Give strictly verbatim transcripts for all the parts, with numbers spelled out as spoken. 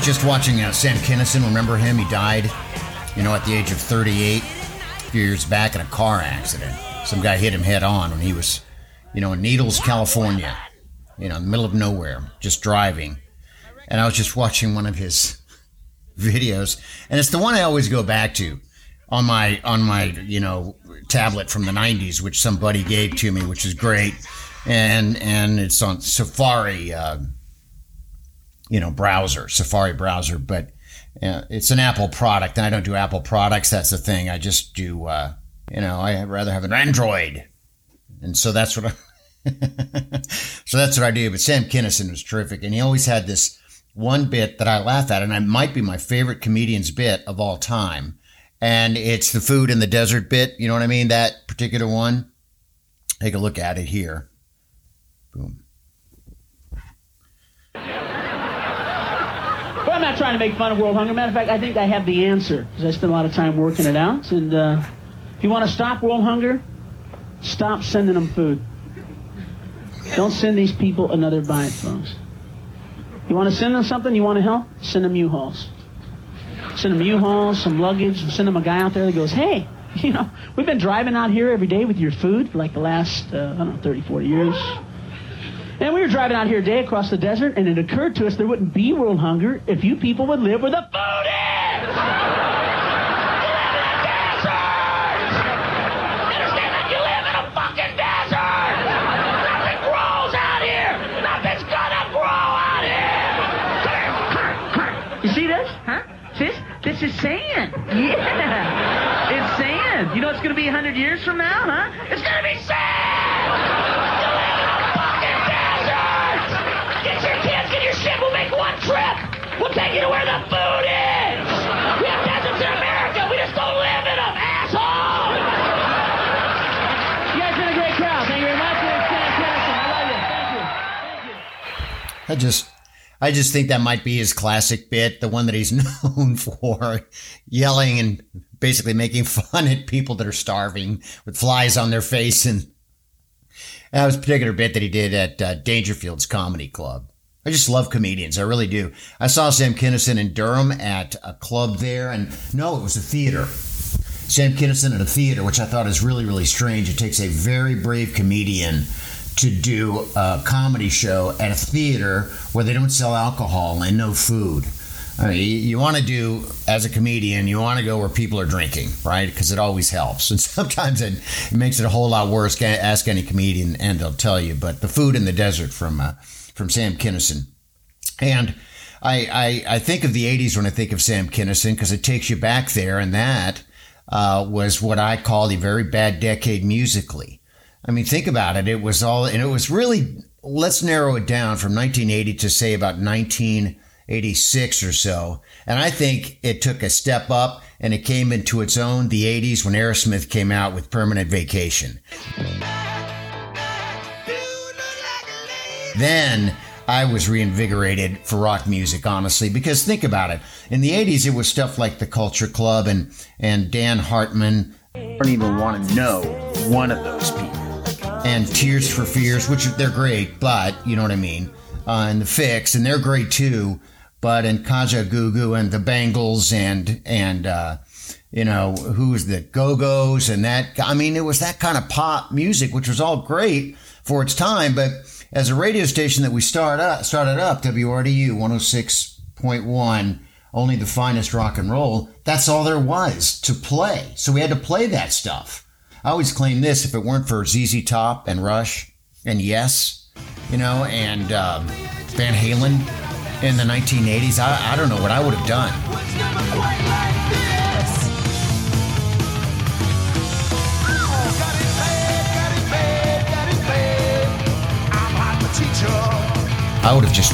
just watching uh, Sam Kinison. Remember him? He died, you know, at the age of thirty-eight, a few years back in a car accident. Some guy hit him head on when he was, you know, in Needles, California, you know, in the middle of nowhere, just driving. And I was just watching one of his videos, and it's the one I always go back to on my, on my, you know, tablet from the nineties, which somebody gave to me, which is great. And, and it's on Safari, uh, you know, browser, Safari browser, but uh, it's an Apple product, and I don't do Apple products. That's the thing. I just do, uh, you know, I'd rather have an Android. And so that's what I, so that's what I do. But Sam Kinison was terrific. And he always had this one bit that I laugh at, and it might be my favorite comedian's bit of all time. And it's the food in the desert bit. You know what I mean? That particular one. Take a look at it here. Boom. Well, I'm not trying to make fun of world hunger. Matter of fact, I think I have the answer, because I spent a lot of time working it out. And uh, if you want to stop world hunger, stop sending them food. Don't send these people another bite, folks. You want to send them something? You want to help? Send them U-Hauls. Send them U-Hauls, some luggage. Send them a guy out there that goes, hey, you know, we've been driving out here every day with your food for like the last, uh, I don't know, thirty, forty years. And we were driving out here a day across the desert, and it occurred to us there wouldn't be world hunger if you people would live where the food is! You live in a desert! Understand that? You live in a fucking desert! Nothing grows out here! Nothing's gonna grow out here! You see this? Huh? See this? This is sand. Yeah. It's sand. You know it's gonna be a hundred years from now, huh? It's gonna be sand! Get your kids, get your shit, we'll make one trip. We'll take you to where the food is. We have deserts in America, we just don't live in them, asshole. You guys been a great crowd. Thank you very much. It's Sam Kinison. I love you. Thank you. Thank you. I just, I just think that might be his classic bit, the one that he's known for, yelling and basically making fun at people that are starving with flies on their face. And that was a particular bit that he did at uh, Dangerfield's Comedy Club. I just love comedians. I really do. I saw Sam Kinison in Durham at a club there. And no, it was a theater. Sam Kinison at a theater, which I thought is really, really strange. It takes a very brave comedian to do a comedy show at a theater where they don't sell alcohol and no food. I mean, you, you want to do, as a comedian, you want to go where people are drinking, right? Because it always helps. And sometimes it, it makes it a whole lot worse. Ask any comedian and they'll tell you. But the food in the desert from uh, from Sam Kinison. And I, I, I think of the eighties when I think of Sam Kinison because it takes you back there. And that uh, was what I call a very bad decade musically. I mean, think about it. It was all, and it was really, let's narrow it down from nineteen eighty to say about nineteen eighty-six or so. And I think it took a step up and it came into its own the eighties when Aerosmith came out with Permanent Vacation. Then I was reinvigorated for rock music, honestly, because think about it. In the eighties, it was stuff like the Culture Club and, and Dan Hartman. I don't even want to know one of those people. And Tears for Fears, which they're great, but you know what I mean. Uh, and the Fix, and they're great too. But and Kajagoogoo and the Bangles and and uh, you know who's the Go-Go's and that. I mean, it was that kind of pop music, which was all great for its time. But as a radio station that we start up, started up, W R D U one oh six point one, only the finest rock and roll. That's all there was to play. So we had to play that stuff. I always claim this: if it weren't for Z Z Top and Rush and Yes, you know, and um, Van Halen in the nineteen eighties, I, I don't know what I would have done. I would have just...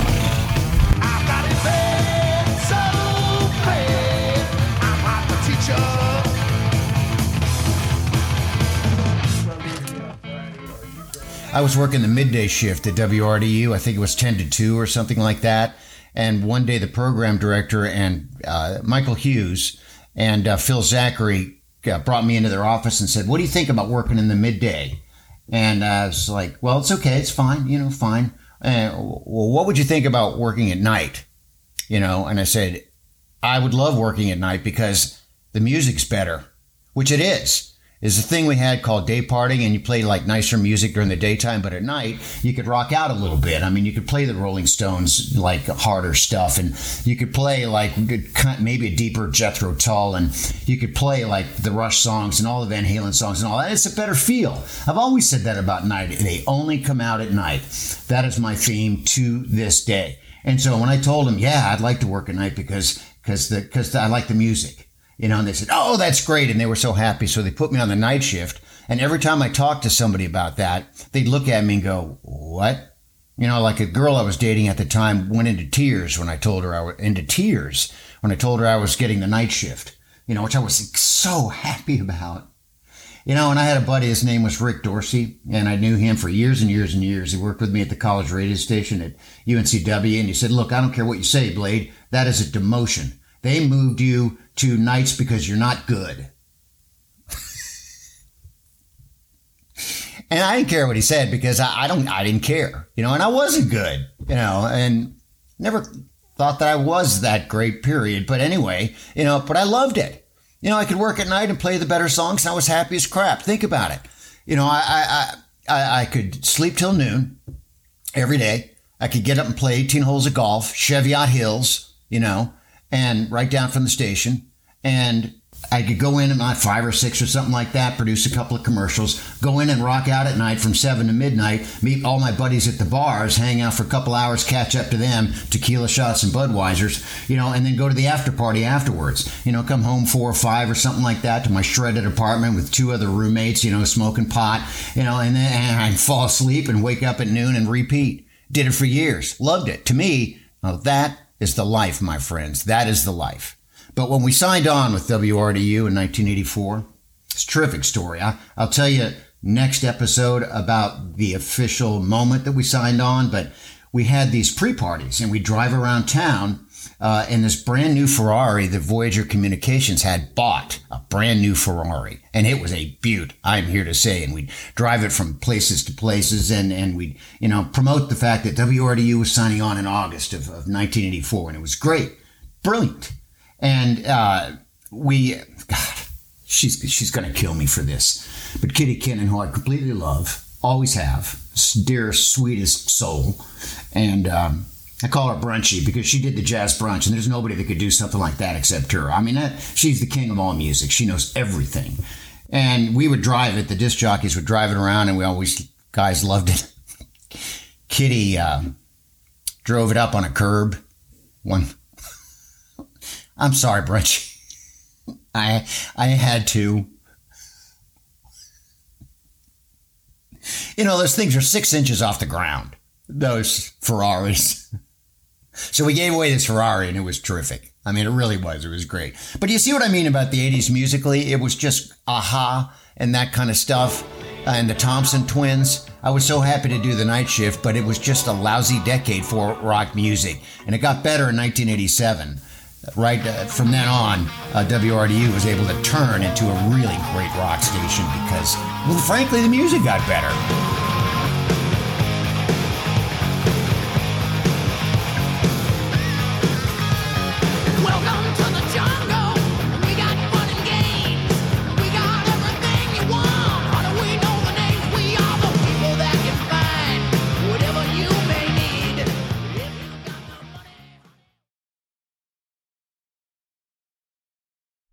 I was working the midday shift at W R D U. I think it was ten to two or something like that. And one day the program director and uh, Michael Hughes and uh, Phil Zachary uh, brought me into their office and said, what do you think about working in the midday? And I was like, well, it's okay. It's fine. You know, fine. Uh, well, what would you think about working at night? you know, and I said, I would love working at night because the music's better, which it is. Is a thing we had called day partying, and you played like nicer music during the daytime, but at night you could rock out a little bit. I mean, you could play the Rolling Stones, like harder stuff, and you could play like maybe a deeper Jethro Tull, and you could play like the Rush songs and all the Van Halen songs and all that. It's a better feel. I've always said that about night. They only come out at night. That is my theme to this day. And so when I told them, yeah, I'd like to work at night because because the because I like the music. You know, and they said, oh, that's great. And they were so happy. So they put me on the night shift. And every time I talked to somebody about that, they'd look at me and go, what? You know, like a girl I was dating at the time went into tears when I told her I was into tears when I told her I was getting the night shift, you know, which I was so happy about. You know, and I had a buddy, his name was Rick Dorsey, and I knew him for years and years and years. He worked with me at the college radio station at U N C W. And he said, look, I don't care what you say, Blade. That is a demotion. They moved you to nights because you're not good. And I didn't care what he said because I, I don't, I didn't care, you know, and I wasn't good, you know, and never thought that I was that great, period. But anyway, you know, but I loved it. You know, I could work at night and play the better songs, and I was happy as crap. Think about it. You know, I, I, I, I could sleep till noon every day. I could get up and play eighteen holes of golf, Cheviot Hills, you know, and right down from the station. And I could go in at night, five or six or something like that, produce a couple of commercials, go in and rock out at night from seven to midnight, meet all my buddies at the bars, hang out for a couple hours, catch up to them, tequila shots and Budweisers, you know, and then go to the after party afterwards. You know, come home four or five or something like that to my shredded apartment with two other roommates, you know, smoking pot, you know, and then and I'd fall asleep and wake up at noon and repeat. Did it for years. Loved it. To me, well, that is the life, my friends. That is the life. But when we signed on with W R D U in nineteen eighty-four, it's a terrific story. I, I'll tell you next episode about the official moment that we signed on, but we had these pre-parties and we drive around town uh, in this brand new Ferrari that Voyager Communications had bought, a brand new Ferrari. And it was a beaut, I'm here to say. And we'd drive it from places to places and, and we'd, you know, promote the fact that W R D U was signing on in August of, of nineteen eighty-four. And it was great, brilliant. And uh, we, God, she's she's going to kill me for this. But Kitty Kinnon, who I completely love, always have, dear, sweetest soul. And um, I call her Brunchy because she did the jazz brunch, and there's nobody that could do something like that except her. I mean, that, she's the king of all music. She knows everything. And we would drive it. The disc jockeys would drive it around, and we always, guys loved it. Kitty uh, drove it up on a curb one. I'm sorry, Brunchy. I I had to. You know, those things are six inches off the ground, those Ferraris. So we gave away this Ferrari, and it was terrific. I mean, it really was. It was great. But you see what I mean about the eighties musically? It was just aha and that kind of stuff. Uh, and the Thompson Twins. I was so happy to do the night shift, but it was just a lousy decade for rock music. And it got better in nineteen eighty-seven. Right uh, from then on, uh, W R D U was able to turn into a really great rock station because, well, frankly, the music got better.